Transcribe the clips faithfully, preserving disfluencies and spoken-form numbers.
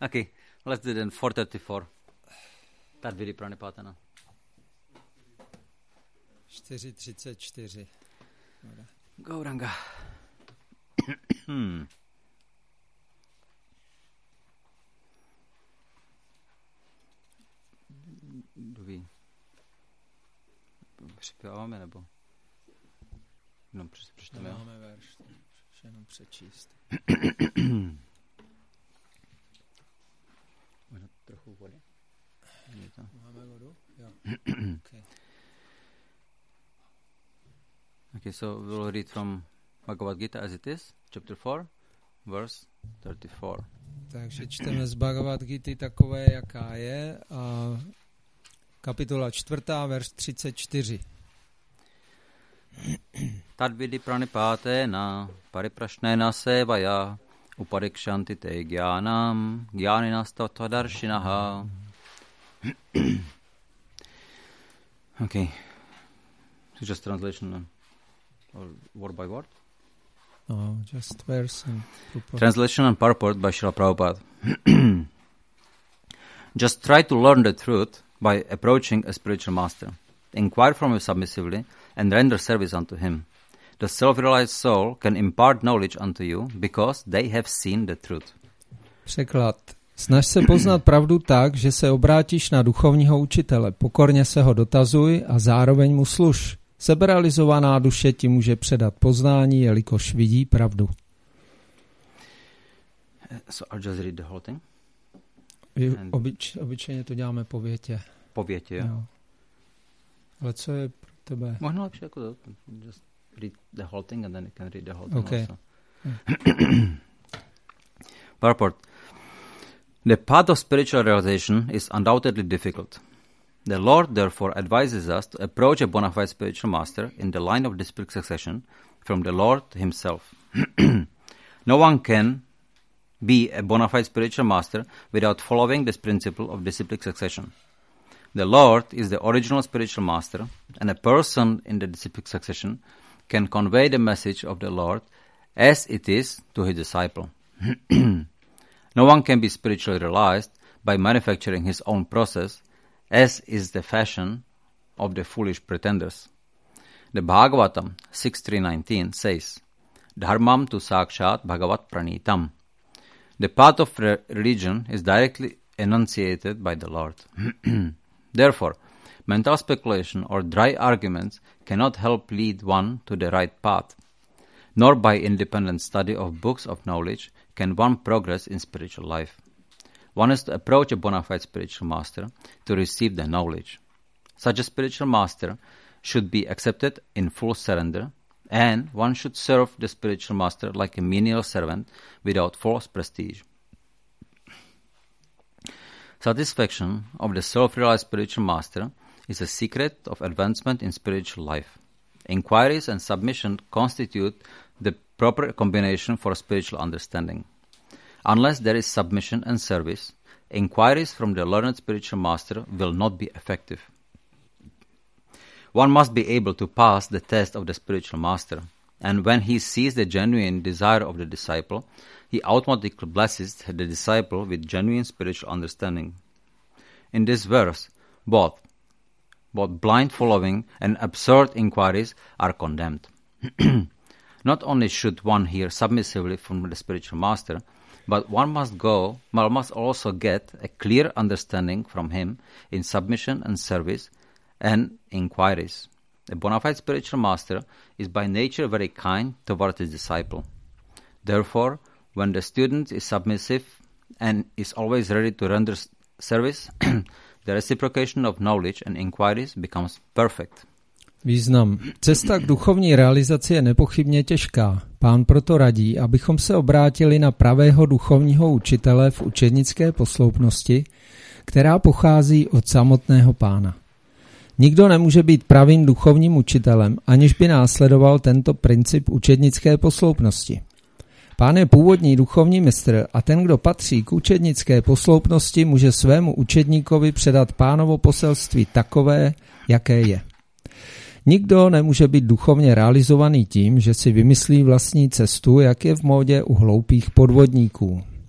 Okay, let's do then four thirty-four. Tadvidi Pranipatana. čtyři třicet čtyři. Gauranga. Doví. Připěváme nebo? No, přečteme. Máme verš, jenom přečíst. Možná trochu vody? Máme vodu? Jo. Okay. Okay, so we'll read from Bhagavad Gita as it is, chapter four, verse thirty-four. Takže čteme z Bhagavad Gity takové, jaká je, a kapitola čtvrtá, verš třicet čtyři. Tadvidi pranipatena pariprashnena sevaya uparikshanti te jnanam jnaninastatvadarshinaha. Okay. So just translation or word by word? No, just verse and purport. Translation and purport by Srila Prabhupada. Just try to learn the truth by approaching a spiritual master. Inquire from him submissively and render service unto him. The self-realized soul can impart knowledge unto you because they have seen the truth. Překlad. Snaž se poznat pravdu tak, že se obrátíš na duchovního učitele, pokorně se ho dotazuj a zároveň mu služ. Seberealizovaná duše ti může předat poznání, jelikož vidí pravdu. So I'll just read the whole thing. Obyč, obyčejně to děláme po větě. Po větě, jo. jo. Ale co je pro tebe? Možná lepší jako to. Just read the whole thing and then you can read the whole thing okay. also. Purport. The path of spiritual realization is undoubtedly difficult. The Lord therefore advises us to approach a bona fide spiritual master in the line of disciplic succession from the Lord himself. No one can be a bona fide spiritual master without following this principle of disciplic succession. The Lord is the original spiritual master, and a person in the disciplic succession can convey the message of the Lord as it is to his disciple. No one can be spiritually realized by manufacturing his own process, as is the fashion of the foolish pretenders. The Bhagavatam six three nineteen says, Dharmam tu sakshat bhagavat pranitam. The path of re- religion is directly enunciated by the Lord. Therefore, mental speculation or dry arguments cannot help lead one to the right path, nor by independent study of books of knowledge can one progress in spiritual life. One is to approach a bona fide spiritual master to receive the knowledge. Such a spiritual master should be accepted in full surrender, and one should serve the spiritual master like a menial servant without false prestige. Satisfaction of the self-realized spiritual master is a secret of advancement in spiritual life. Inquiries and submission constitute the proper combination for spiritual understanding. Unless there is submission and service, inquiries from the learned spiritual master will not be effective. One must be able to pass the test of the spiritual master, and when he sees the genuine desire of the disciple, he automatically blesses the disciple with genuine spiritual understanding. In this verse, both, both blind following and absurd inquiries are condemned. Not only should one hear submissively from the spiritual master, but one must go, one must also get a clear understanding from him in submission and service and inquiries. A bona fide spiritual master is by nature very kind toward his disciple. Therefore, when the student is submissive and is always ready to render service, the reciprocation of knowledge and inquiries becomes perfect. Význam. Cesta k duchovní realizaci je nepochybně těžká. Pán proto radí, abychom se obrátili na pravého duchovního učitele v učednické posloupnosti, která pochází od samotného Pána. Nikdo nemůže být pravým duchovním učitelem, aniž by následoval tento princip učednické posloupnosti. Pán je původní duchovní mistr a ten, kdo patří k učednické posloupnosti, může svému učedníkovi předat Pánovo poselství takové, jaké je. Nikdo nemůže být duchovně realizovaný tím, že si vymyslí vlastní cestu, jak je v módě u hloupých podvodníků.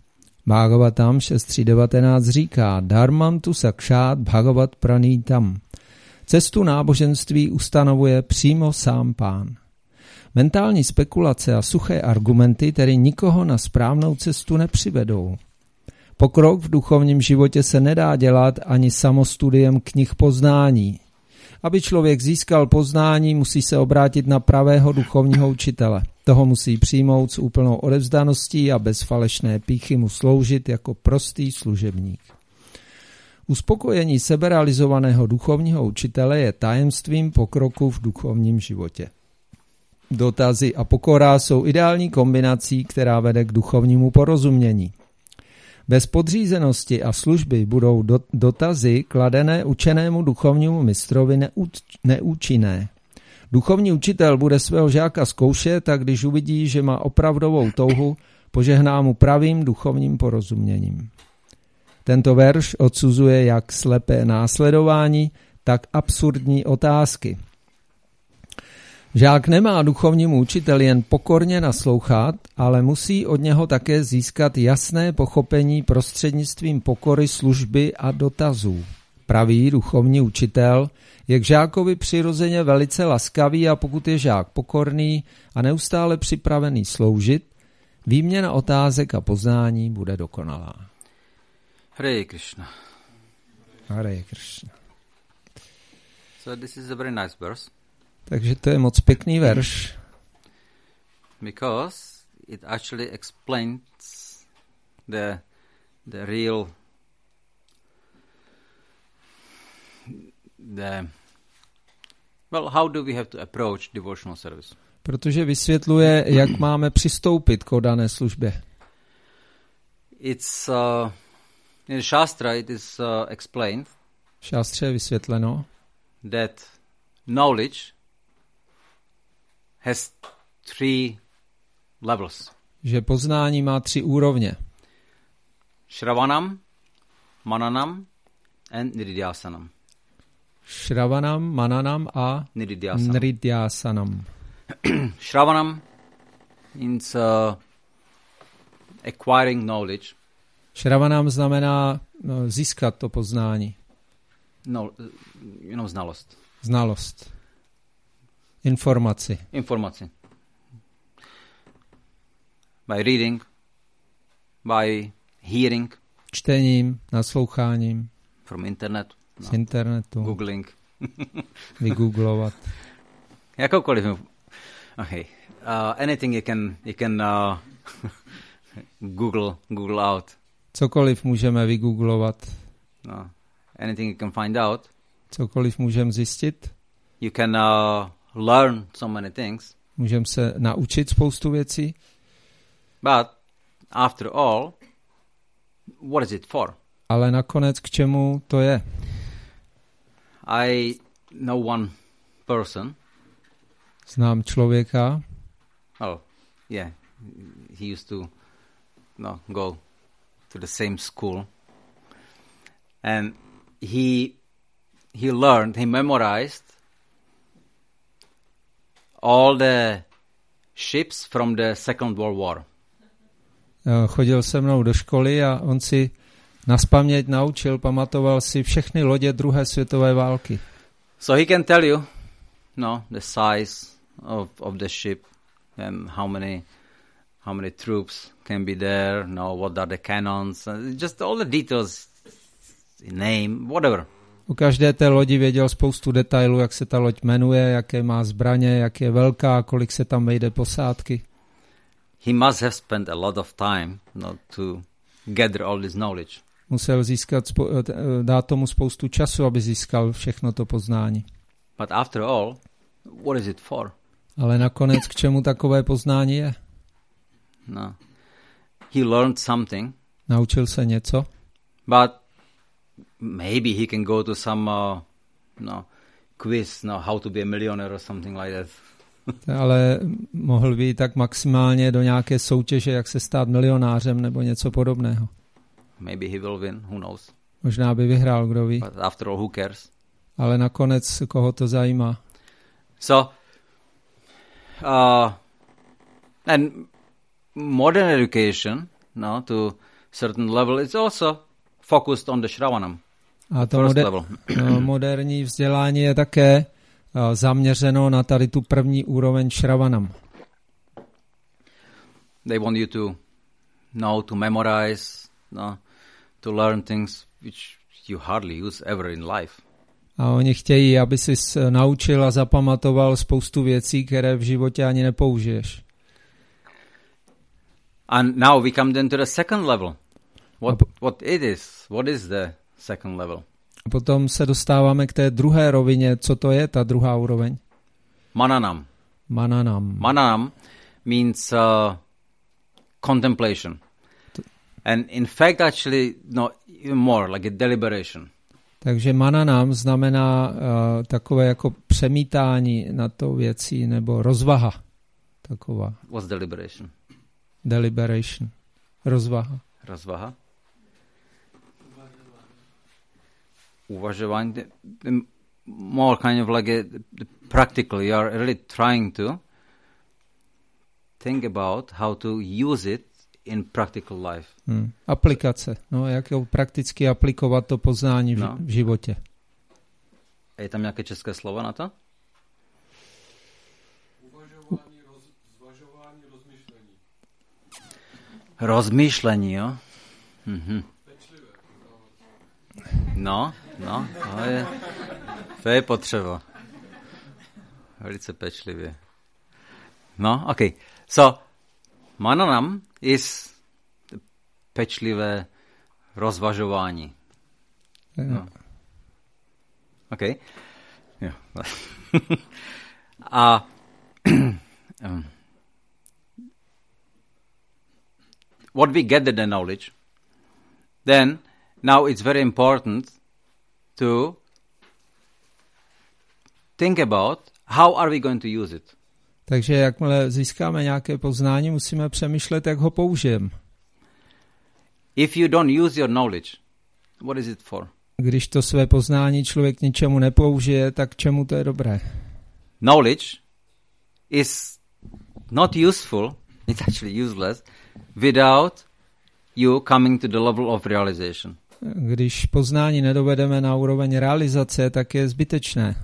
Bhagavatam šest tři devatenáct říká Dharmam tu sakšát bhagavat pranítam. Cestu náboženství ustanovuje přímo sám Pán. Mentální spekulace a suché argumenty tedy nikoho na správnou cestu nepřivedou. Pokrok v duchovním životě se nedá dělat ani samostudiem knih poznání. Aby člověk získal poznání, musí se obrátit na pravého duchovního učitele. Toho musí přijmout s úplnou odevzdaností a bez falešné pýchy mu sloužit jako prostý služebník. Uspokojení seberealizovaného duchovního učitele je tajemstvím pokroku v duchovním životě. Dotazy a pokora jsou ideální kombinací, která vede k duchovnímu porozumění. Bez podřízenosti a služby budou dotazy kladené učenému duchovnímu mistrovi neúčinné. Duchovní učitel bude svého žáka zkoušet a když uvidí, že má opravdovou touhu, požehná mu pravým duchovním porozuměním. Tento verš odsuzuje jak slepé následování, tak absurdní otázky. Žák nemá duchovnímu učiteli jen pokorně naslouchat, ale musí od něho také získat jasné pochopení prostřednictvím pokory, služby a dotazů. Pravý duchovní učitel je k žákovi přirozeně velice laskavý a pokud je žák pokorný a neustále připravený sloužit, výměna otázek a poznání bude dokonalá. Hare Krishna. Hare Krishna. So this is a very nice verse. Takže to je moc pěkný verš. Because it actually explains the the real the well how do we have to approach devotional service? Protože vysvětluje, jak máme přistoupit k dané službě. It's uh, in Shastra it is uh, explained. V šástře je vysvětleno, that knowledge has three levels. Že poznání má tři úrovně. Shravanam, Mananam and Nididhyasanam. Shravanam, Mananam a Nididhyasanam. Nididhyasanam. Shravanam means uh, acquiring knowledge. Shravanam znamená no, získat to poznání. No, you know, znalost. Znalost. Informaci. Informaci. By reading, by hearing. Čtením, nasloucháním. From internet. Z No. internetu. Googling. Vygooglovat. Jakoukoliv. Okay. Uh, anything you can, you can uh, Google, Google out. Cokoliv můžeme vygooglovat. No. Anything you can find out. Cokoliv můžeme zjistit. You can uh, learn so many things. Můžeme se naučit spoustu věcí. But after all, what is it for? Ale nakonec k čemu to je? I know one person. Znám člověka. Oh, yeah. He used to no, go to the same school. And he he learned, he memorized all the ships from the Second World War. Chodil se mnou do školy a on si nazpaměť naučil, pamatoval si všechny lodě druhé světové války. So he can tell you, no, the size of of the ship and how many how many troops can be there, no, what are the cannons, just all the details, name, whatever. U každé té lodi věděl spoustu detailů, jak se ta loď jmenuje, jaké má zbraně, jak je velká, kolik se tam vejde posádky. He must have spent a lot of time not to gather all this knowledge. Musel získat, dát tomu spoustu času, aby získal všechno to poznání. But after all, what is it for? Ale nakonec k čemu takové poznání je? No. He learned something. Naučil se něco. But maybe he can go to some uh, no, quiz, no, how to be a millionaire or something like that. Ale mohl by tak maximálně do nějaké soutěže, jak se stát milionářem nebo něco podobného. Maybe he will win, who knows. Možná by vyhrál, kdo ví. But after all, who cares? Ale nakonec, koho to zajímá? So, uh, and modern education, no, to certain level is also focused on the Shravanam. A to moder- moderní vzdělání je také uh, zaměřeno na tady tu první úroveň Shravanam. They want you to know, to memorize, no, to learn things which you hardly use ever in life. A oni chtějí, aby jsi naučil a zapamatoval spoustu věcí, které v životě ani nepoužiješ. And now we come then to the second level. What, what it is? What is the second level? A potom se dostáváme k té druhé rovině. Co to je ta druhá úroveň? Mananam. Mananam. Mananam means uh, contemplation. And in fact actually no, even more like a deliberation. Takže mananam znamená uh, takové jako přemítání na to věcí nebo rozvaha. Taková. What's deliberation? Deliberation. Rozvaha. Rozvaha. Uvažování. More kind of like a, the practical. You are really trying to think about how to use it in practical life. Hmm. Aplikace. No, jak prakticky aplikovat to poznání v, no. v životě. Je tam nějaké české slovo na to? Uvažování, roz, zvažování, rozmýšlení. Rozmýšlení, jo? Mhm. Pečlivé. No, no, to je, to je potřeba. Velice pečlivě. No, okay. So, mananam is pečlivé rozvažování. No. Okay. Yeah. A um, what we get the knowledge, then now it's very important to think about how are we going to use it. Takže jakmile získáme nějaké poznání, musíme přemýšlet, jak ho použijeme. If you don't use your knowledge, what is it for? Když to své poznání člověk ničemu nepoužije, tak čemu to je dobré? Knowledge is not useful, it's actually useless, without you coming to the level of realization. Když poznání nedovedeme na úroveň realizace, tak je zbytečné.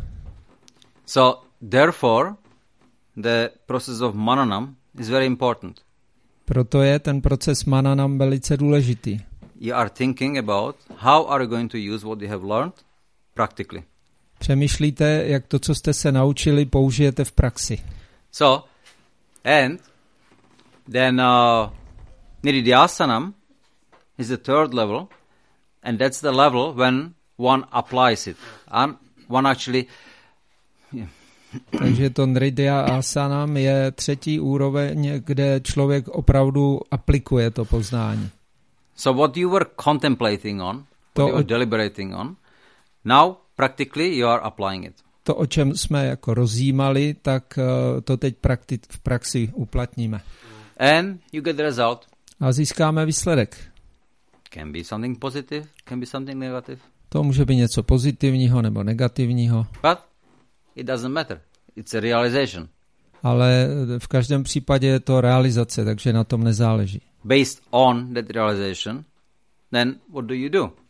So, therefore, the process of mananam is very important. Proto je ten proces mananam velice důležitý. You are thinking about how are you going to use what you have learned practically. Přemýšlíte, jak to, co jste se naučili, použijete v praxi. So, and then uh, Nididhyasanam is the third level, and that's the level when one applies it. And one actually... Yeah. Takže to Nididhyasanam je třetí úroveň, kde člověk opravdu aplikuje to poznání. So what you were contemplating on, to, what you were deliberating on, now practically you are applying it. To, o čem jsme jako rozjímali, tak uh, to teď prakti- v praxi uplatníme. And you get the result. A získáme výsledek. Can be something positive, can be something negative. To může být něco pozitivního nebo negativního. But it doesn't matter. It's a realization. Ale v každém případě je to realizace, takže na tom nezáleží. Based on that realization, then what do you do?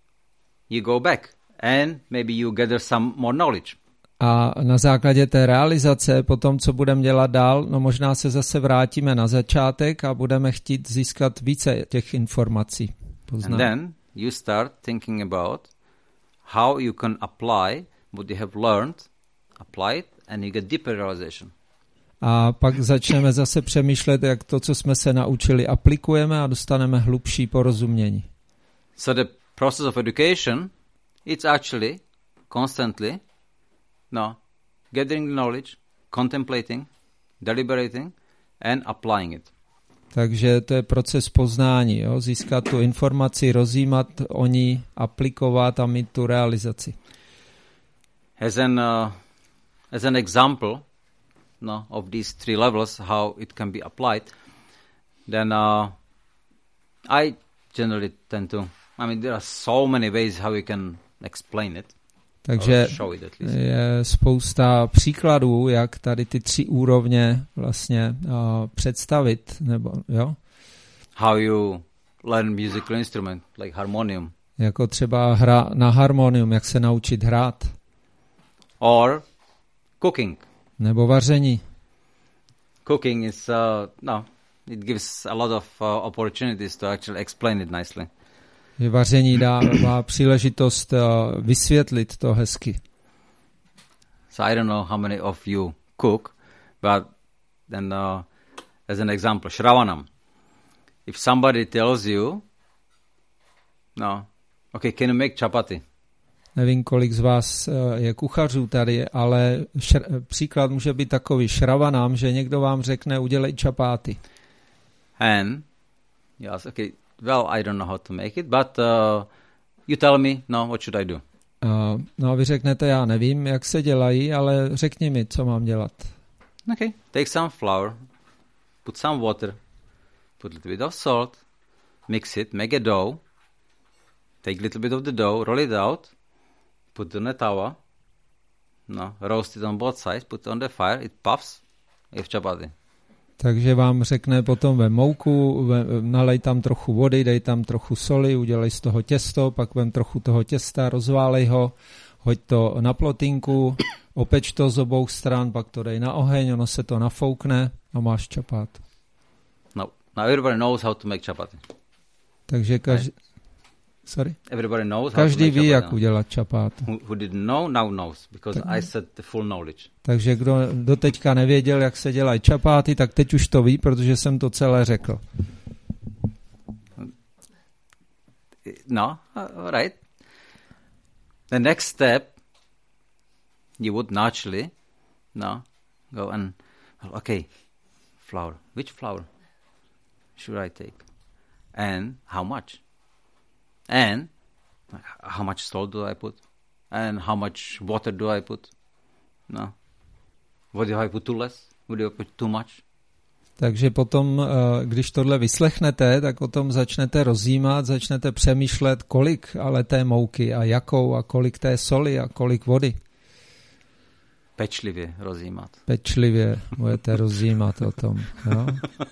You go back and maybe you gather some more knowledge. A na základě té realizace, potom co budeme dělat dál, no možná se zase vrátíme na začátek a budeme chtít získat více těch informací. Poznám. And then you start thinking about how you can apply what you have learned, apply it, and you get deeper realization. A pak začneme zase přemýšlet, jak to, co jsme se naučili, aplikujeme a dostaneme hlubší porozumění. So the process of education, it's actually constantly no, gathering the knowledge, contemplating, deliberating and applying it. Takže to je proces poznání, jo? Získat tu informaci, rozjímat o ní, aplikovat a mít tu realizaci. As an, uh, as an example no, of these three levels, how it can be applied, then uh, I generally tend to, I mean, there are so many ways how you can explain it. Takže je spousta příkladů, jak tady ty tři úrovně vlastně uh, představit, nebo jo? How you learn musical instrument like harmonium. Jako třeba hra na harmonium, jak se naučit hrát. Or cooking. Nebo vaření. Cooking is, uh, no, it gives a lot of uh, opportunities to actually explain it nicely. Že vaření dává příležitost uh, vysvětlit to hezky. So I don't know how many of you cook, but then uh, as an example, Shravanam. If somebody tells you, no, okay, can you make chapati? Nevím, kolik z vás uh, je kuchařů tady, ale šr- příklad může být takový Shravanam, že někdo vám řekne, udělej čapáty. And yes, okay, well, I don't know how to make it, but uh, you tell me, no, what should I do? Uh, no a vy řeknete, já nevím, jak se dělají, ale řekni mi, co mám dělat. Okay, take some flour, put some water, put a little bit of salt, mix it, make a dough, take a little bit of the dough, roll it out, put it on a tawa, no, roast it on both sides, put it on the fire, it puffs, you have chapati. Takže vám řekne potom ve mouku, ve, nalej tam trochu vody, dej tam trochu soli, udělej z toho těsto, pak vem trochu toho těsta, rozválej ho, hoď to na plotínku, opeč to z obou stran, pak to dej na oheň, ono se to nafoukne a máš čapátu. No, now everybody knows how to make chapati. Takže každý... Sorry? Everybody knows Každý how to make ví, chapati. jak udělat čapátu. Who, who didn't know, now knows, because Tak- I said the full knowledge. Takže kdo doteďka nevěděl, jak se dělají čapáty, tak teď už to ví, protože jsem to celé řekl. No, uh, right. The next step, you would naturally, no, go and, well, okay, flour. Which flour should I take? And how much? And how much salt do I put? And how much water do I put? No. What do I put too less? Would I put too much? Takže potom, když tohle vyslechnete, tak o tom začnete rozjímat, začnete přemýšlet, kolik ale té mouky a jakou a kolik té soli a kolik vody. Pečlivě rozjímat. Pečlivě budete rozjímat o tom. Jo?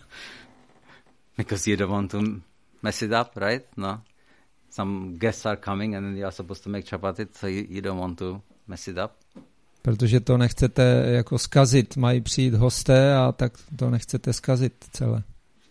Because you don't want to mess it up, right? No. Some guests are coming and then you are supposed to make chapati, so you, you don't want to mess it up. Protože to nechcete jako zkazit. Mají přijít hosté a tak to nechcete zkazit celé.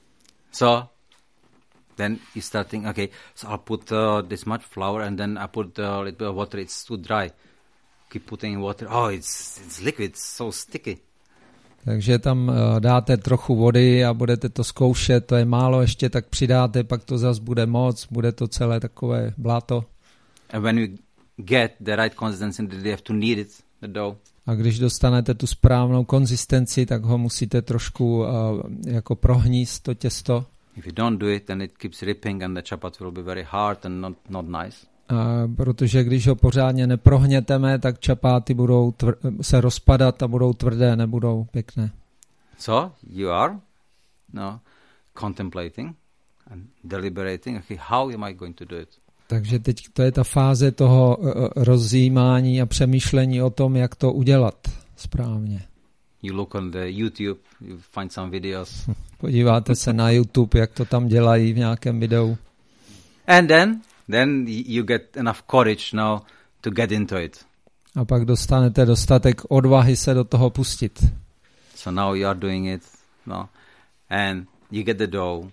So then you start thinking, okay, so I'll put uh, this much flour and then I put uh, a little bit of water. It's too dry. Keep putting in water. Oh, it's it's liquid. It's so sticky. Takže tam uh, dáte trochu vody a budete to zkoušet. To je málo, ještě tak přidáte, pak to zas bude moc. Bude to celé takové bláto. And when you get the right consistency, then you have to knead it, the dough. A když dostanete tu správnou konzistenci, tak ho musíte trošku uh, jako prohníst to těsto. If you don't do it, then it keeps ripping and the chapati will be very hard and not, not nice. Uh, protože když ho pořádně neprohněteme, tak čapáty budou tvr- se rozpadat a budou tvrdé, nebudou pěkné. So you are no, contemplating and deliberating, okay, how am I going to do it? Takže teď to je ta fáze toho uh, rozjímání a přemýšlení o tom, jak to udělat správně. You look on the YouTube, you find some videos. Podíváte se na YouTube, jak to tam dělají v nějakém videu. And then, then you get enough courage now to get into it. A pak dostanete dostatek odvahy se do toho pustit. So now you are doing it, no, and you get the dough,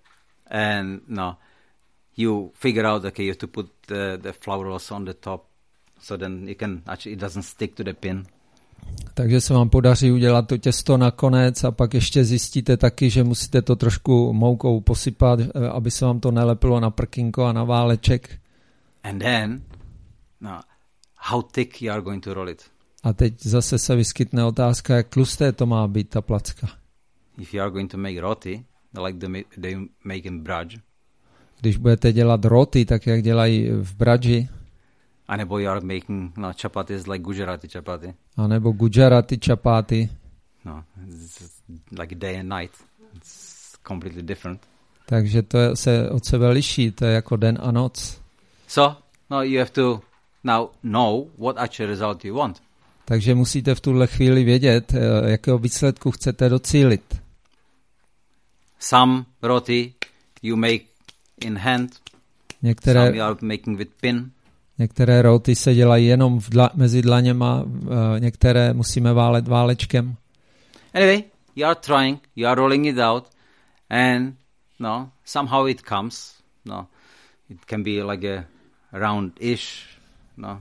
and no, you figure out, okay, you have to put the, the flour also on the top, so then you can, actually it doesn't stick to the pin. Takže se vám podaří udělat to těsto nakonec a pak ještě zjistíte taky, že musíte to trošku moukou posypat, aby se vám to nelepilo na prkínko a na váleček. And then, no, how thick you are going to roll it. A teď zase se vyskytne otázka, jak tlusté to má být, ta placka. If you are going to make roti, like the, they make in Braj, Když budete dělat roti, tak jak dělají v Bradži, anebo you are making no, chapatis like Gujarati chapati, anebo Gujarati čapáty, no, it's like day and night. It's completely different. takže to se od sebe liší, to je jako den a noc. So, no, you have to now know what actual result you want. Takže musíte v tuhle chvíli vědět, jakého výsledku chcete docílit. Some roti you make in hand. Některé, Some we are making with pin. některé roty se dělají jenom v dla, mezi dlaněma, uh, některé musíme válet válečkem. Anyway, you are trying, you are rolling it out, and no, somehow it comes. No, it can be like a round-ish. No,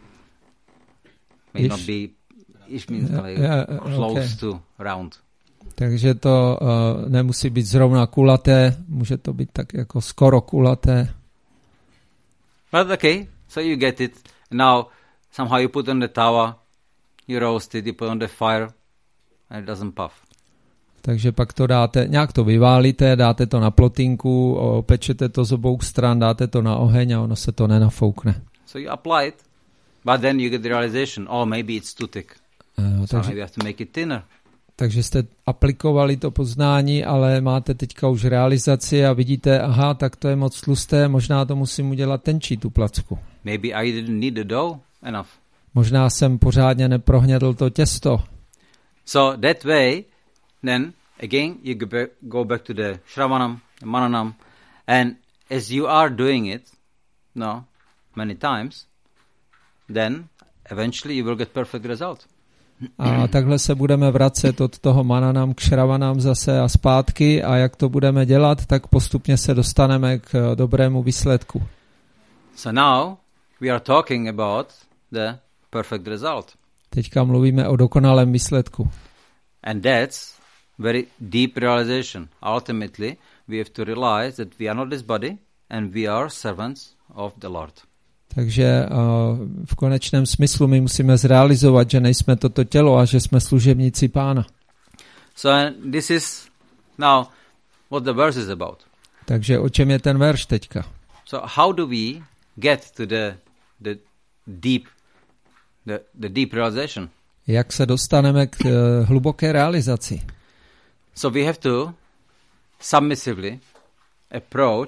may Ish? not be. Ish means Yeah, like yeah, close okay. to round. Takže to uh, nemusí být zrovna kulaté, může to být tak jako skoro kulaté. But okay, so you get it. Now, somehow you put on the tawa, you roast it, you put on the fire, and it doesn't puff. Takže pak to dáte, nějak to vyválíte, dáte to na plotínku, opečete to z obou stran, dáte to na oheň a ono se to nenafoukne. So you apply it, but then you get the realization, oh, maybe it's too thick. Uh, So takže, maybe you have to make it thinner. takže jste aplikovali to poznání, ale máte teďka už realizaci a vidíte, aha, tak to je moc tlusté, možná to musím udělat tenčí tu placku. Maybe I didn't need the dough enough. Možná jsem pořádně neprohnědl to těsto. So that way, then again you go back, go back to the Shravanam, Mananam, and as you are doing it, no, many times, then eventually you will get perfect result. A takhle se budeme vracet od toho mananam k šravanám zase a zpátky a jak to budeme dělat, tak postupně se dostaneme k dobrému výsledku. So now we are talking about the perfect result. Teďka mluvíme o dokonalém výsledku. And that's very deep realization. Ultimately, we have to realize that we are not this body and we are servants of the Lord. Takže uh, v konečném smyslu my musíme zrealizovat, že nejsme toto tělo a že jsme služebníci Pána. So and this is now what the verse is about. Takže o čem je ten verš teďka? So how do we get to the the deep the, the deep realization? Jak se dostaneme k uh, hluboké realizaci? So we have to submissively approach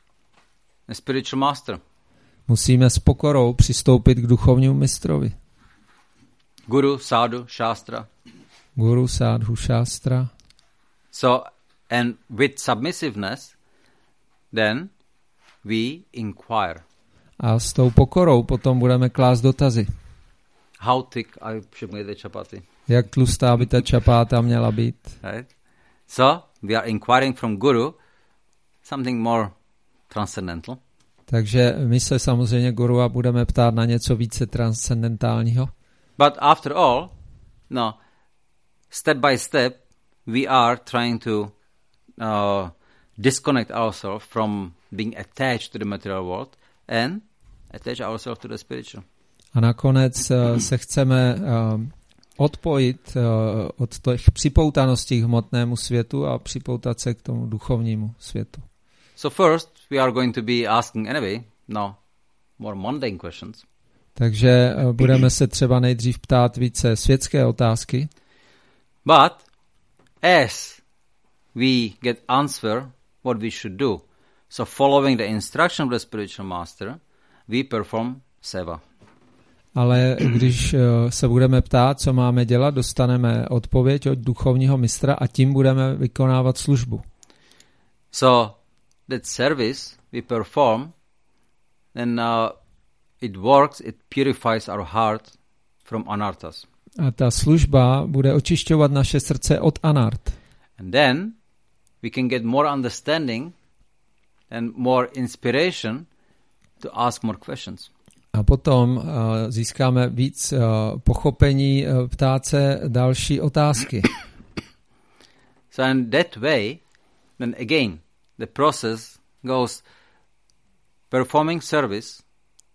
a spiritual master. Musíme s pokorou přistoupit k duchovnímu mistrovi. Guru, sadhu, shastra. Guru, sadhu, šástra. So, and with submissiveness, then we inquire. A s tou pokorou potom budeme klást dotazy. How thick I should make the chapati? Jak tlustá by ta čapáta měla být? Right? So, we are inquiring from Guru something more transcendental. Takže my se samozřejmě Gurua budeme ptát na něco více transcendentálního. But after all, no, step by step, we are trying to uh, disconnect ourselves from being attached to the material world and attach ourselves to the spiritual. A nakonec uh, se chceme uh, odpojit uh, od těch připoutaností k hmotnému světu a připoutat se k tomu duchovnímu světu. So first, we are going to be asking anyway, no, more mundane questions. Takže uh, budeme se třeba nejdřív ptát více světské otázky. But as we get answer what we should do, so following the instruction of the spiritual master, we perform seva. Ale když uh, se budeme ptát, co máme dělat, dostaneme odpověď od duchovního mistra a tím budeme vykonávat službu. So that service we perform, then uh, it works, it purifies our heart from anarthas. A ta služba bude očišťovat naše srdce od anart. And then we can get more understanding and more inspiration to ask more questions. A potom uh, získáme víc uh, pochopení, uh, ptát se další otázky. So in that way, then again, the process goes performing service,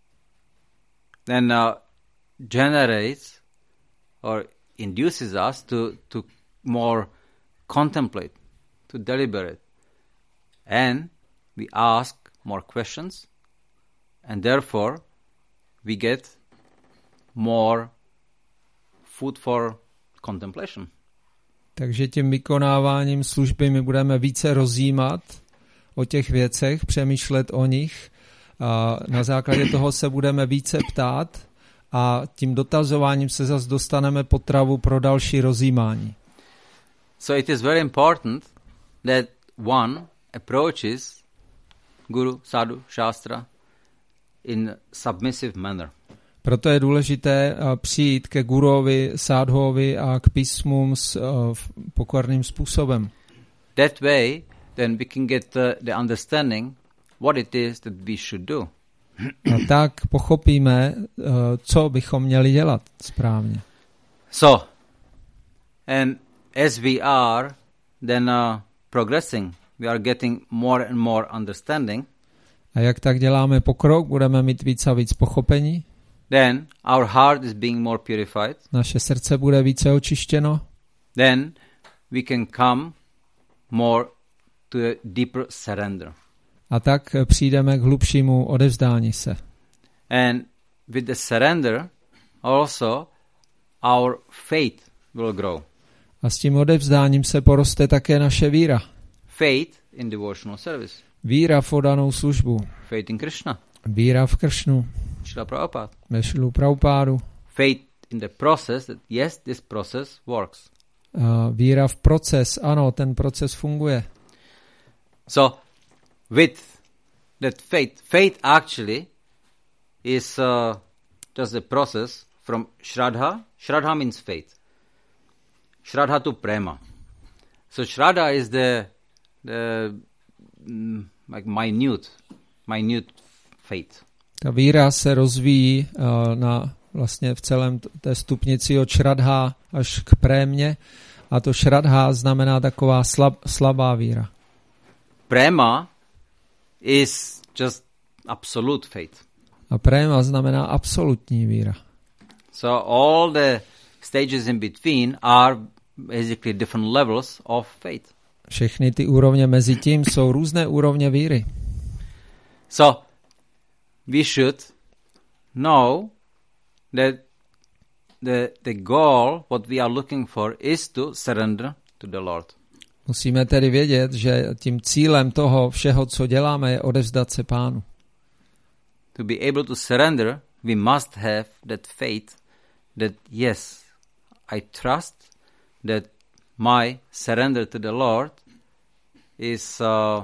then uh, generates or induces us to, to more contemplate, to deliberate. And we ask more questions, and therefore we get more food for contemplation. Takže tím vykonáváním služby my budeme více rozjímat o těch věcech, přemýšlet o nich. A na základě toho se budeme více ptát a tím dotazováním se zase dostaneme potravu pro další rozjímání. So it is very important that one approaches Guru, Sadhu, Shastra in submissive manner. Proto je důležité uh, přijít ke gurovi, sádhovi a k písmům s uh, pokorným způsobem. That way, then we can get the, the understanding what it is that we should do. A tak pochopíme, uh, co bychom měli dělat správně. So, and as we are then uh, progressing, we are getting more and more understanding. A jak tak děláme pokrok, budeme mít víc a víc pochopení. Then our heart is being more purified. Naše srdce bude více očištěno. Then we can come more to a deeper surrender. A tak přijdeme k hlubšímu odevzdání se. And with the surrender also our faith will grow. A s tím odevzdáním se poroste také naše víra. Faith in devotional service. Víra v oddanou službu. Faith in Krishna. Víra v Kršnu. Srila Prabhupada. Ve Šrilu Prabhupádu. Faith in the process that yes, this process works. Uh, víra v proces. Ano, ten proces funguje. So with that faith, faith actually is uh, just a process from Shraddha. Shraddha means faith. Shraddha to Prema. So Shraddha is the, the mm, like minute, minute faith. Ta víra se rozvíjí uh, na vlastně v celém t- té stupnici od Shraddha až k prémě. A to Shraddha znamená taková slab, slabá víra. Prema is just absolute faith. A préma znamená absolutní víra. So all the stages in between are basically different levels of faith. Všechny ty úrovně mezi tím jsou různé úrovně víry. So we should know that the the goal what we are looking for is to surrender to the Lord. Musíme tedy vědět, že tím cílem toho všeho, co děláme, je odevzdat se Pánu. To be able to surrender, we must have that faith that yes, I trust that my surrender to the Lord is uh,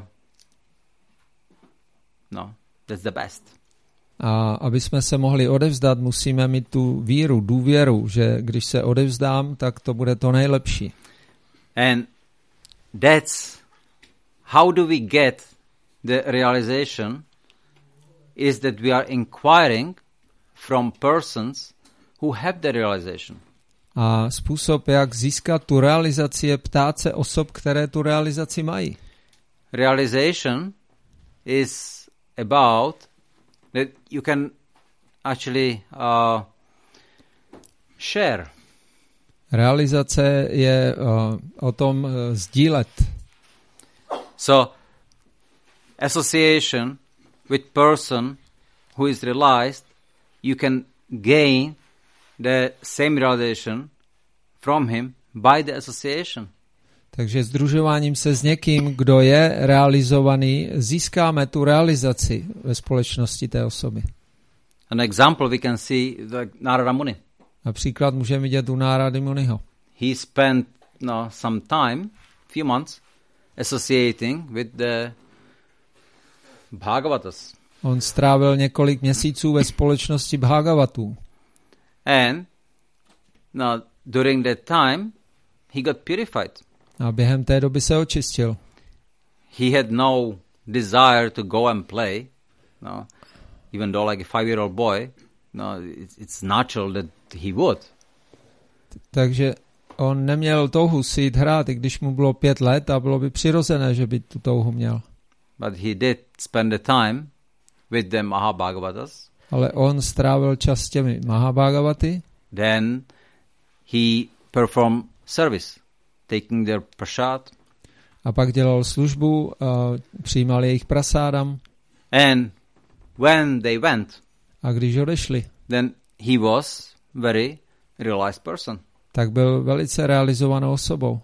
no, that's the best. A aby jsme se mohli odevzdat, musíme mít tu víru, důvěru, že když se odevzdám, tak to bude to nejlepší. And that's how do we get the realization is that we are inquiring from persons who have the realization. A způsob, jak získat tu realizaci, je ptát se osob, které tu realizaci mají. Realization is about that you can actually uh, share. Realizace je uh, o tom uh, sdílet. So, association with person who is realized, you can gain the same realization from him by the association. Takže sdružováním se s někým, kdo je realizovaný, získáme tu realizaci ve společnosti té osoby. An example we can see the Narada Muni. Například můžeme vidět u Nárady Muniho. He spent no, some time, few months, associating with the Bhagavatas. On strávil několik měsíců ve společnosti Bhagavatů. And now, during that time, he got purified. A během té doby se očistil. He had no desire to go and play. No, even though like a five-year-old boy, no, it's, it's natural that he would. Takže on neměl touhu si jít hrát, i když mu bylo pět let a bylo by přirozené, že by tu touhu měl. But he did spend the time with the Mahabhagavatas. Ale on strávil čas s těmi Mahabhagavaty. Then he performed service, taking their prasad. A pak dělal službu, uh, přijímal jejich prasádam. And when they went, A když odešli, then he was very realized person. tak byl velice realizovanou osobou.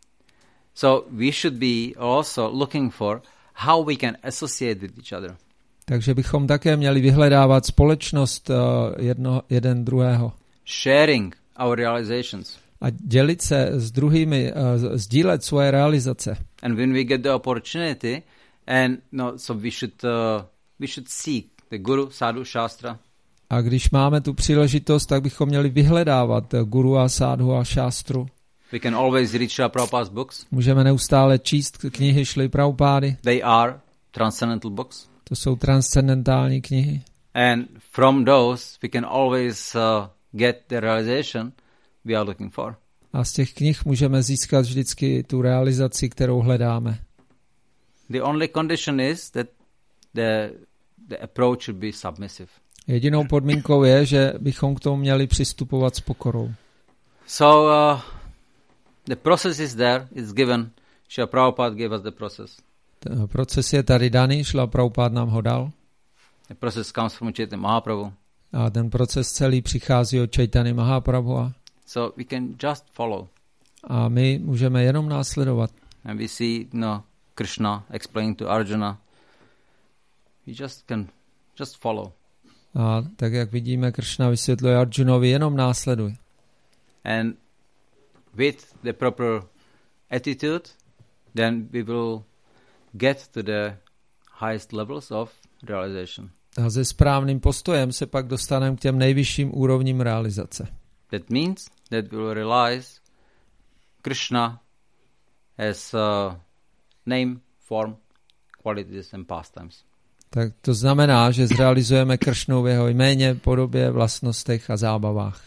So we should be also looking for how we can associate with each other. Takže bychom také měli vyhledávat společnost uh, jedno, jeden druhého. Sharing our realizations. A dělit se s druhými, uh, sdílet svoje realizace. And when we get the opportunity, And no, so we should uh, we should seek the Guru, Sadhu, Shastra. A když máme tu příležitost, tak bychom měli vyhledávat guru a sádhu a šástru. We can always read Srila Prabhupada's books. Můžeme neustále číst knihy Šrily Prabhupády. They are transcendental books. To jsou transcendentální knihy. And from those we can always uh, get the realization we are looking for. A z těch knih můžeme získat vždycky tu realizaci, kterou hledáme. The only condition is that the the approach should be submissive. Jedinou podmínkou je, že bychom k tomu měli přistupovat s pokorou. So uh, the process is there, it's given. Srila Prabhupada gave us the process. Ten proces je tady daný, Šrila Prabhupada nám ho dal. The process comes from Chaitanya Mahaprabhu. A ten proces celý přichází od Chaitanya Mahaprabhu. So we can just follow. A my můžeme jenom následovat. And we see, you know, Krishna explaining to Arjuna. We just can just follow. A tak jak vidíme, Krishna vysvětluje Arjunovi, jenom následuj. And with the proper attitude, then we will get to the highest levels of realization. A se správným postojem se pak dostaneme k těm nejvyšším úrovním realizace. That means that we will realize Krishna as uh, name, form, qualities and pastimes. Tak to znamená, že zrealizujeme Kršnu v jeho jméně, podobě, vlastnostech a zábavách.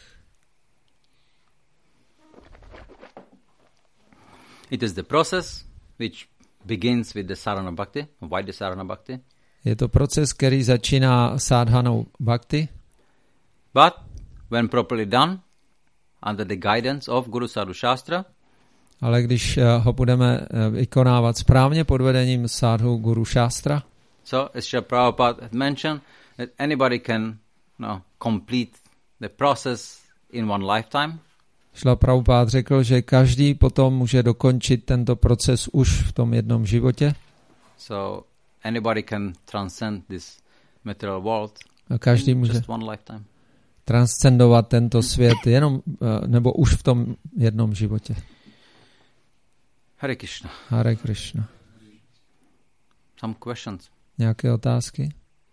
It is the process which begins with the sadhana bhakti. Why the sadhana bhakti? Je to proces, který začíná sádhanou bhakti. But when properly done, under the guidance of Guru Sadhu Shastra, ale když ho budeme vykonávat správně pod vedením sádhu Guru Shastra, so as Srila Prabhupada had mentioned, that anybody can no, complete the process in one lifetime. Šrila Prabhupada řekl, že každý potom může dokončit tento proces už v tom jednom životě. So anybody can transcend this material world a každý in může just one lifetime. Transcendovat tento svět jenom, nebo už v tom jednom životě. Hare Krishna. Hare Krishna. Some questions? Nějaké otázky?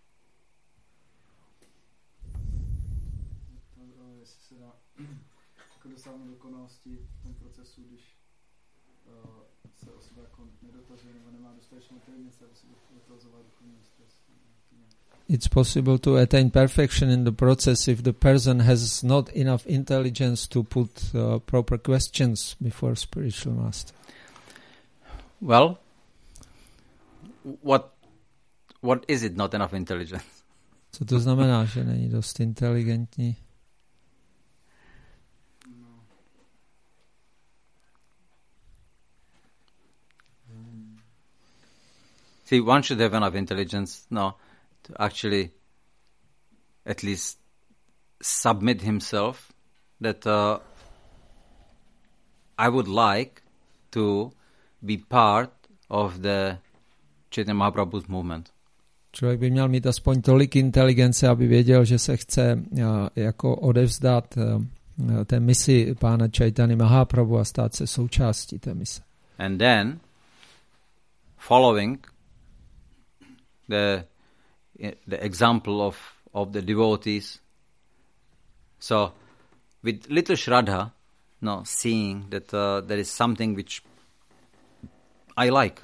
Jestli se dá jako dosáhnout dokonalosti v tom procesu, když uh, se osoba jako nedotazuje nebo nemá dostatečnou inteligence, aby se dotazovat duchovní stres. It's possible to attain perfection in the process if the person has not enough intelligence to put uh, proper questions before spiritual master. Well, what what is it not enough intelligence? Co to znamená, že není dost inteligentní? See, one should have enough intelligence, no, to actually at least submit himself that uh, I would like to be part of the Chaitanya Mahaprabhu's movement. Člověk by měl mít aspoň tolik inteligence, aby věděl, že se chce uh, jako odevzdat uh, té misi pána Chaitanya Mahaprabhu a stát se součástí té mise. And then following the the example of of the devotees. So with little shraddha, no, seeing that uh, there is something which I like.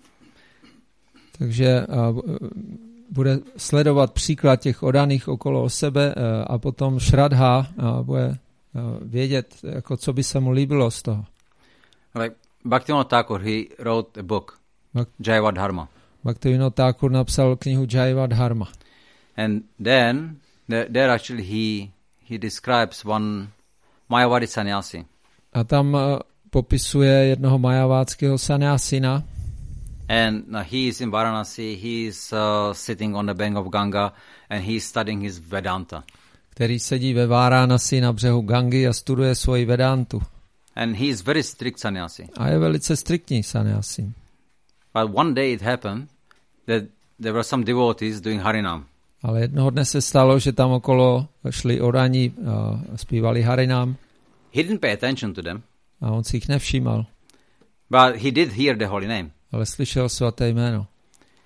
Takže uh, bude sledovat příklad těch oddaných okolo sebe uh, a potom šradha uh, bude uh, vědět, jako co by se mu líbilo z toho. Like Bhaktivinoda Thakur, he wrote a book, Bak- Jaiva Dharma. Bhaktivinoda Thakur napsal knihu Jaiva Dharma. And then there, there actually he he describes one Mayavadi sannyasi. A tam uh, popisuje jednoho majaváckého sannyasina. And uh, he is in Varanasi, he is uh, sitting on the bank of Ganga and he is studying his Vedanta. Který sedí ve Varanasi na břehu Gangy a studuje svoji Vedantu. And he is very strict sannyasi. A je velice striktní sannyasi. But one day it happened that there were some devotees doing Harinam. Ale jednoho dne se stalo, že tam okolo šli oraní a zpívali Harinam. He didn't pay attention to them. A on si jich nevšímal. But he did hear the holy name. Ale slyšel svaté jméno.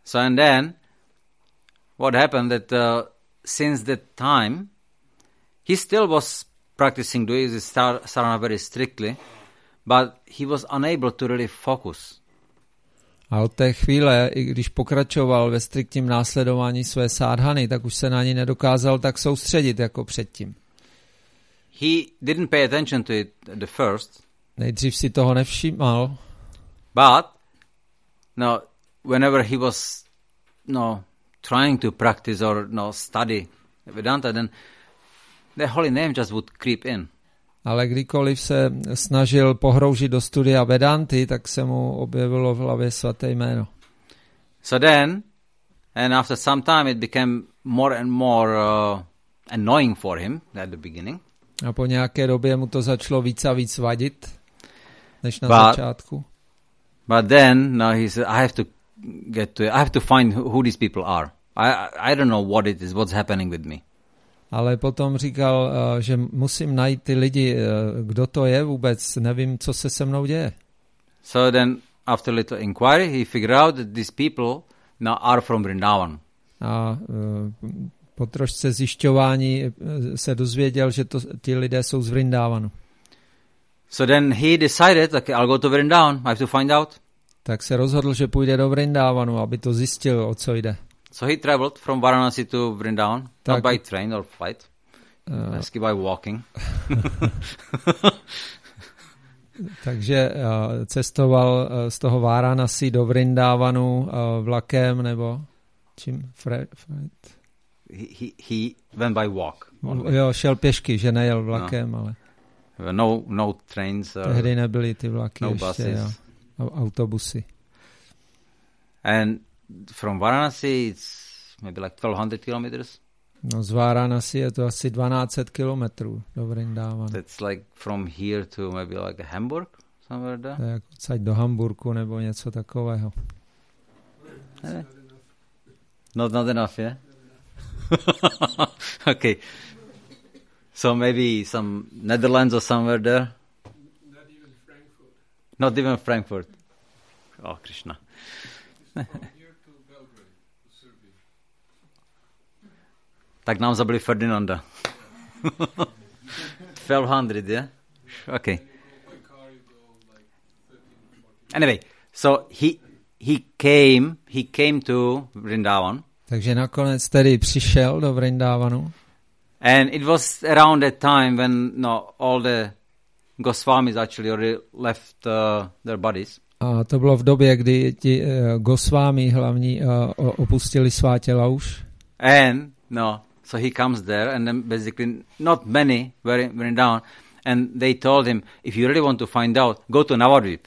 So and then, what happened that uh, since that time, he still was practicing doing this sadhana very strictly, but he was unable to really focus. A od té chvíle, i když pokračoval ve striktním následování své sádhany, tak už se na ní nedokázal tak soustředit jako předtím. He didn't pay attention to it at the first. Nejdřív si toho nevšímal. But no, whenever he was no trying to practice or no study Vedanta, then the holy name just would creep in. Ale kdykoliv se snažil pohroužit do studia Vedanty, tak se mu objevilo v hlavě svaté jméno. So then, and after some time, it became more and more uh, annoying for him at the beginning. A po nějaké době mu to začalo víc a víc vadit, než na but, začátku. But then, no, he said, I have to get to, I have to find who these people are. I, I don't know what it is, what's happening with me. Ale potom říkal, uh, že musím najít ty lidi, uh, kdo to je vůbec, nevím, co se se mnou děje. So then, after a little inquiry, he figured out that these people now are from Vrindavan. A uh, po trošce zjišťování uh, se dozvěděl, že to, ti lidé jsou z Vrindavanu. So then he decided, okay, I'll go to Vrindavan, I have to find out. Tak se rozhodl, že půjde do Vrindavanu, aby to zjistil, o co jde. So he traveled from Varanasi to Vrindavan, tak, not by train or flight, uh, basically by walking. Takže uh, cestoval uh, z toho Varanasi do Vrindavanu uh, vlakem nebo čím? Fre, fre, he, he, he went by walk. Jo, šel pěšky, že nejel vlakem, no. ale... No, no trains. Uh, Tehdy nebyly ty vlaky no ještě, buses. Jo, autobusy. And from Varanasi, it's maybe like twelve hundred kilometers. No z Varanasi je to asi dvanáct set kilometrů do Vrindavanu. That's like from here to maybe like Hamburg, somewhere there. To je jako odsaď do Hamburku nebo něco takového. Eh? Not, not enough, yeah? Okay. So maybe some Netherlands or somewhere there? Not even Frankfurt. Not even Frankfurt. Oh, Krishna. Tak nám zabili Ferdinanda. twelve hundred, yeah? Okay. Anyway, so he he came he came to Vrindavan. Takže nakonec tedy přišel do Vrindavanu. And it was around that time when no all the Goswamis actually already left uh, their bodies. A to bylo v době, kdy ti uh, Gosvámi hlavní uh, opustili svá těla už. And no, so he comes there, and then basically not many were in Vrindavan, and they told him, if you really want to find out, go to Navadvip.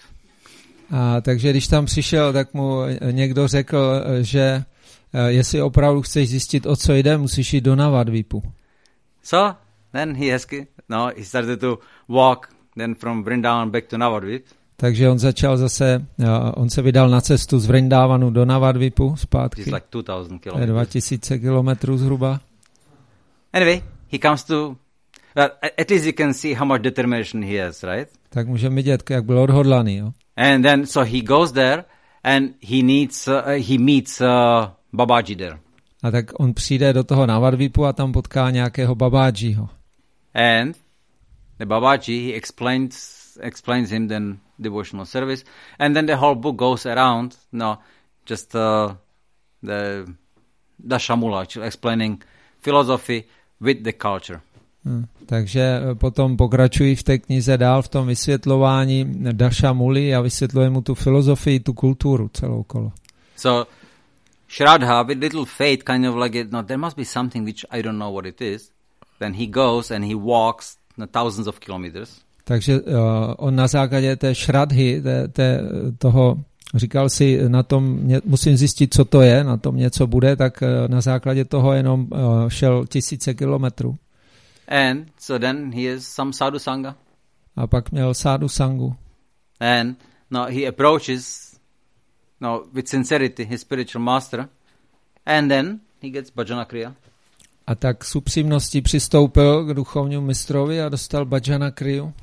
A takže když tam přišel, tak mu někdo řekl, že uh, jestli opravdu chceš zjistit, o co jde, musíš jít do Navadvipu. So then he has no, he started to walk then from Vrindavan back to Navadvip. Takže on začal zase, uh, on se vydal na cestu z Vrindavanu do Navadvipu zpátky. It's like two thousand To je kilometers. dva tisíce kilometrů zhruba. Anyway, he comes to, well, at least you can see how much determination he has, right? Tak můžeme vidět, jak byl odhodlaný. Jo? And then, so he goes there, and he needs, uh, he meets uh, Babaji there. A tak on přijde do toho Navadvipu a tam potká nějakého Babájiho. And the Babaji, he explains explains him then devotional service, and then the whole book goes around, no, just uh, the Dashamula, actually explaining philosophy with the culture. Hmm. Takže potom pokračují v té knize dál v tom vysvětlování Dashamuli a vysvětluje mu tu filozofii, tu kulturu celou kolo. So Shraddha, with little faith, kind of like, it, no, there must be something which I don't know what it is. Then he goes and he walks no, thousands of kilometers. Takže uh, on na základě té šradhy, té, té, toho, říkal si, na tom mě, musím zjistit, co to je, na tom něco bude, tak uh, na základě toho jenom uh, šel tisíce kilometrů. And so then he has some sadhu sangha. A pak měl sádu sangu. And no, he approaches no, with sincerity his spiritual master. And then he gets bhajana kriya. A tak s upřímností přistoupil k duchovnímu mistrovi a dostal bhajana kriyu.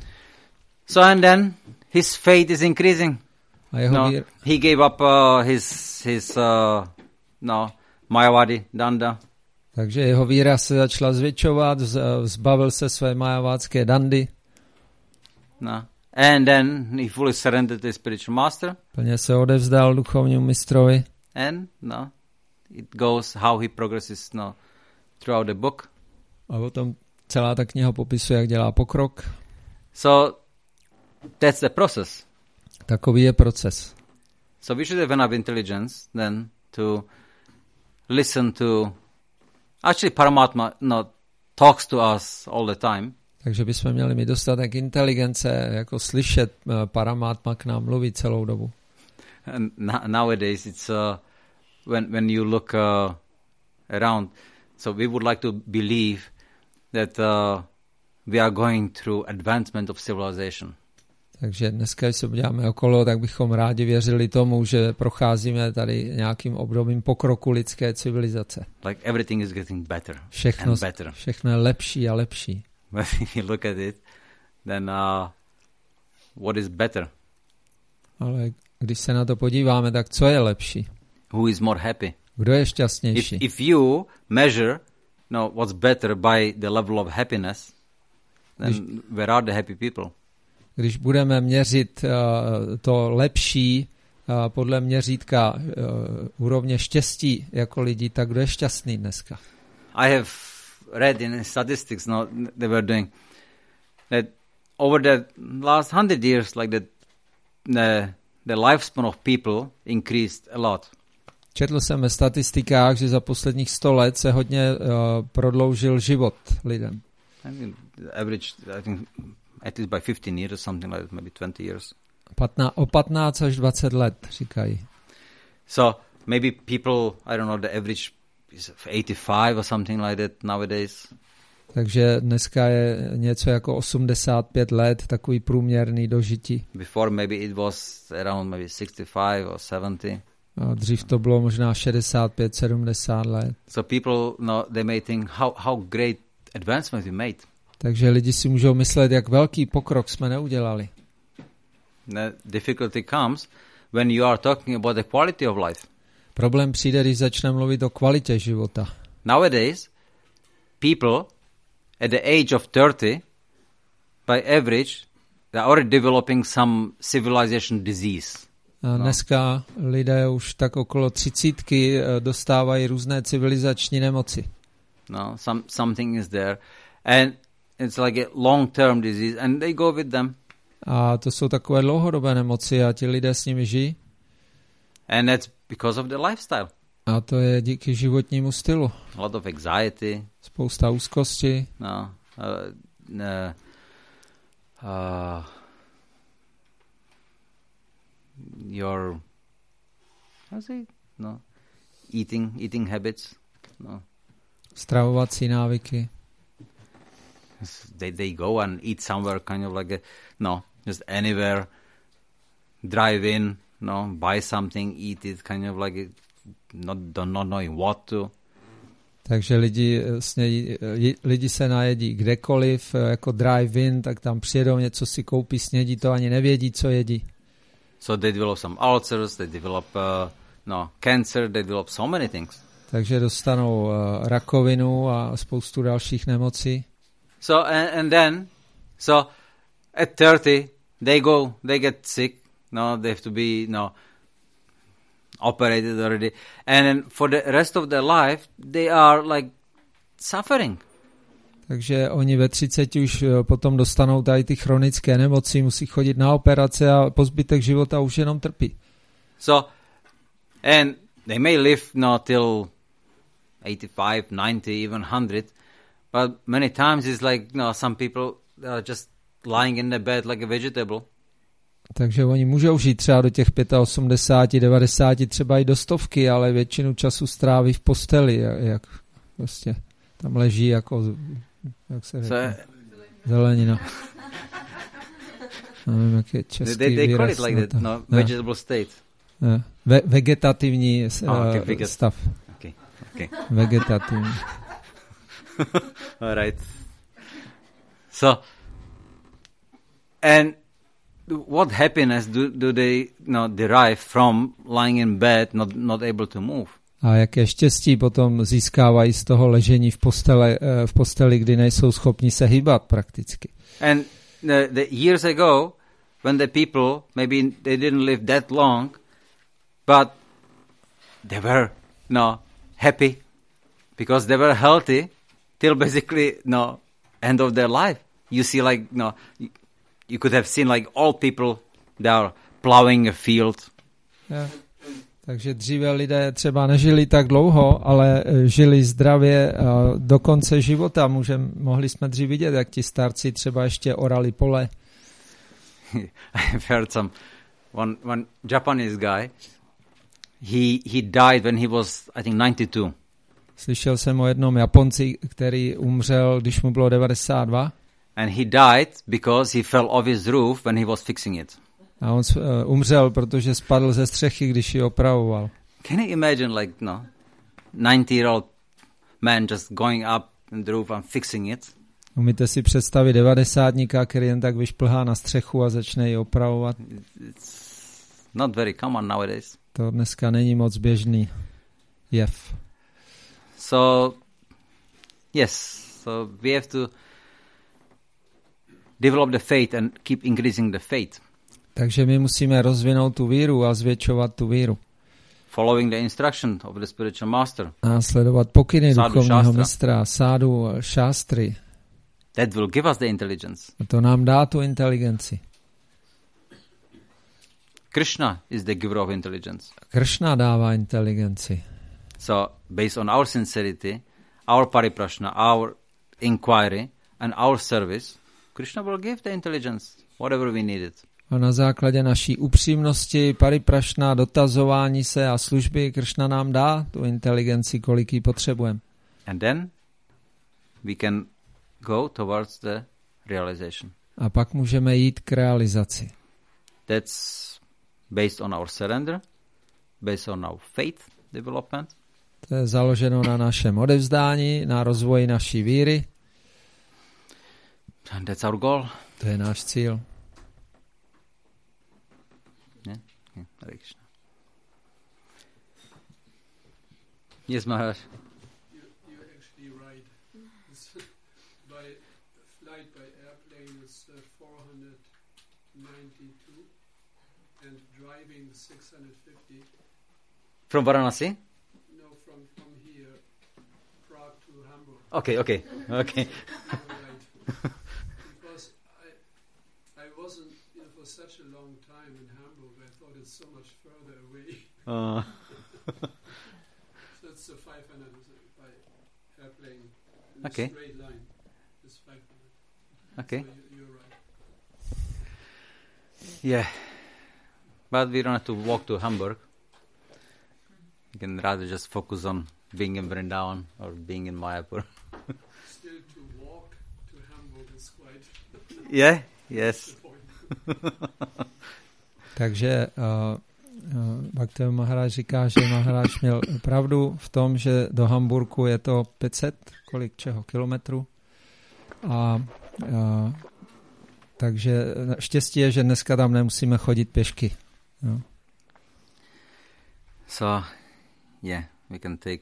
So and then his faith is increasing. A jeho no, vír... he gave up uh, his his uh, no, Mayavadi Danda. Takže jeho víra se začala zvětšovat, zbavil se své majavádské dandy. No. And then he fully surrendered to the spiritual master. Plně se odevzdal duchovnímu mistrovi. And no, it goes how he progresses no, throughout the book. A potom celá ta kniha popisuje, jak dělá pokrok. So that's the process. Takový je proces. So we should have enough intelligence then to listen to. Actually, Paramatma no, talks to us all the time. Takže bychom měli mít dostatek inteligence, jako slyšet uh, Paramatma k nám mluví celou dobu. And nowadays, it's uh, when when you look uh, around. So we would like to believe that uh, we are going through advancement of civilization. Takže dneska, když se podíváme okolo, tak bychom rádi věřili tomu, že procházíme tady nějakým obdobím pokroku lidské civilizace. Like everything is getting better všechno, and better. Všechno je lepší a lepší. But if you look at it, then uh, what is better? Ale když se na to podíváme, tak co je lepší? Who is more happy? Kdo je šťastnější? If, if you measure no, what's better by the level of happiness, then když, where are the happy people? Když budeme měřit uh, to lepší uh, podle měřítka uh, úrovně štěstí jako lidí, tak kdo je šťastný dneska? I have read in statistics, no, they were doing that over the last hundred years, like the the, the lifespan of people increased a lot. Četl jsem ve statistikách, že za posledních sto let se hodně uh, prodloužil život lidem. I mean, the average, I think, at least by fifteen years or something like that, maybe twenty years. Patna, o patnáct až dvacet let, říkají. So maybe people, I don't know, the average is eighty-five or something like that nowadays. Takže dneska je něco jako osmdesát pět let, takový průměrný dožití. Before maybe it was around maybe sixty-five or seventy. A dřív to bylo možná šedesát pět sedmdesát let. So people, no, they may think how how great advancement we made. Takže lidi si můžou myslet, jak velký pokrok jsme neudělali. The difficulty comes when you are talking about the quality of life. Problém přijde, když začneme mluvit o kvalitě života. Nowadays, people at the age of thirty, by average, they are already developing some civilization disease. A dneska no. lidé už tak okolo třicítky dostávají různé civilizační nemoci. No, some something is there, and it's like a long-term disease, and they go with them. A to jsou takové dlouhodobé nemoci a ti lidé s nimi žijí. And that's because of the lifestyle. A to je díky životnímu stylu. A lot of anxiety. Spousta úzkosti. No, uh, uh, uh, your, how's it? No, eating, eating habits. No. Stravovací návyky. They they go and eat somewhere, kind of like a, no, just anywhere. Drive in, no, buy something, eat it, kind of like a, not not knowing what to. Takže lidi, snědí, lidi se najedí kdekoliv, jako drive-in, tak tam přijedou, něco si koupí, snědí to, ani nevědí, co jedí. So they develop some ulcers, they develop uh, no cancer, they develop so many things. Takže dostanou uh, rakovinu a spoustu dalších nemocí. So and, and then, so at thirty, they go, they get sick. No, they have to be no operated already, and then for the rest of their life, they are like suffering. Takže oni ve třiceti už potom dostanou tady ty chronické nemoci, musí chodit na operace a po zbytek života už jenom trpí. So, and they may live no till eighty-five, ninety, even one hundred, but many times it's like, no, some people are just lying in the bed like a vegetable. Takže oni můžou žít třeba do těch osmdesáti pěti, devadesáti, třeba i do stovky, ale většinu času stráví v posteli, jak, jak prostě tam leží jako, jak se řekne, zelenina. Nevím, jak je český they, they výraz. They call it like that, no, vegetable state. Ne. Ve, vegetativní oh, okay, veget- stav. Okay, okay. Vegetativní. All right. So, and what happiness do, do they no, derive from lying in bed, not not able to move? A jaké štěstí potom získávají z toho ležení v posteli, v posteli, kdy nejsou schopni se hýbat prakticky. And the, the years ago, when the people, maybe they didn't live that long, but they were no happy because they were healthy till basically no end of their life. You see, like no, you, you could have seen like all people they are plowing a field. Yeah. Takže dříve lidé třeba nežili tak dlouho, ale žili zdravě do konce života. Můžem, mohli jsme dřív vidět, jak ti starci třeba ještě orali pole. I've heard some one one Japanese guy. He he died when he was I think ninety-two. Slyšel jsem o jednom Japonci, který umřel, když mu bylo devadesát dva. And he died because he fell off his roof when he was fixing it. A on uh, umřel, protože spadl ze střechy, když ji opravoval. Can you imagine like no ninety-year-old man just going up on the roof and fixing it? Umíte si představit devadesátníka, který jen tak vyšplhá na střechu a začne ji opravovat? It's not very common nowadays. To dneska není moc běžný jev. So, yes, so we have to develop the faith and keep increasing the faith. Takže my musíme rozvinout tu víru a zvětšovat tu víru. Following the instruction of the spiritual master. A sledovat pokyny Sádu duchovního šástra. mistra, sádu šástry. That will give us the intelligence. A to nám dá tu inteligenci. Krishna is the giver of intelligence. Kršna dává inteligenci. So, based on our sincerity, our pariprashna, our inquiry, and our service, Krishna will give the intelligence, whatever we need it. A na základě naší upřímnosti, pariprašna, dotazování se a služby Kršna nám dá tu inteligenci, kolik ji potřebujeme. And then we can go towards the realization. A pak můžeme jít k realizaci. That's based on our surrender, based on our faith development. To je založeno na našem odevzdání, na rozvoji naší víry. And that's our goal. To je náš cíl. Yeah? Yeah. Hare Krishna. Yes, Maharaj. You, you're actually right. It's by flight by airplane is uh, four hundred ninety-two and driving six hundred fifty. From Varanasi? No, from from here, Prague to Hamburg. Okay, okay, okay. Right. Because I I wasn't you know, for such a long time in Hamburg. I thought it's so much further away. Uh, So it's the five hundred by airplane. In Okay. a straight line. It's five hundred. okay. So you, you're right. Yeah. But we don't have to walk to Hamburg. We can rather just focus on being in Vrindavan or being in Mayapur. Still to walk to Hamburg is quite Yeah? Yes. the point. Takže uh, uh, Bhakti Maharaj říká, že Maharaj měl pravdu v tom, že do Hamburku je to pět set, kolik čeho, kilometrů. A uh, takže štěstí je, že dneska tam nemusíme chodit pěšky. No. So, yeah, we can take...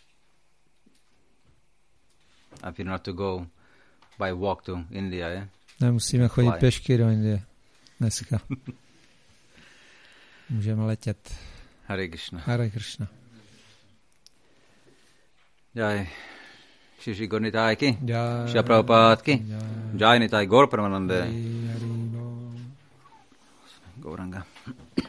If you don't have to go by walk to India, yeah? Nemusíme chodit Fly. pěšky do Indie dneska. Můžeme letět. Hare Krishna. Hare Krishna. Jai. Shri Shri Gaurnitai ki. Jai. Shri Prabhupada ki. Jai. Jai Nitai Gaur Pramanande. Hari Hari Bol. Gauranga.